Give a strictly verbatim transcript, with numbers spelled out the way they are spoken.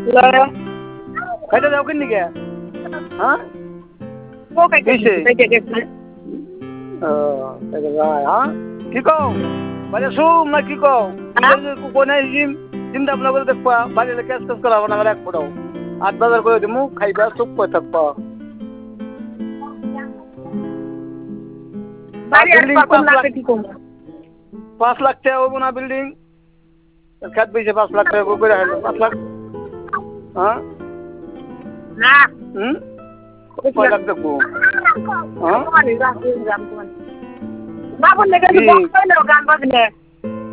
খাইতে যাও কিন নিকে হ্যাঁ ও খাইতে খাইতে গেছে ও তাই হ্যাঁ কি কও বাজে সুম না কি কও কোন জিম চিন্তা ভাবনা করে দেখবা বাড়িতে ক্যাশ ক্যাশ করা হবে না এক ফোটাও আট বাজার করে দিমু খাইবা চুপ করে থাকবা বাড়ি আর কোন লাখ কি কম পাঁচ লাখ টাকা হবো না বিল্ডিং খেত বেশি পাঁচ লাখ টাকা করে হলো পাঁচ লাখ হ্যাঁ না হুম কয় লাখ দেখবো হ্যাঁ বাবুর লেগে গান বাজলে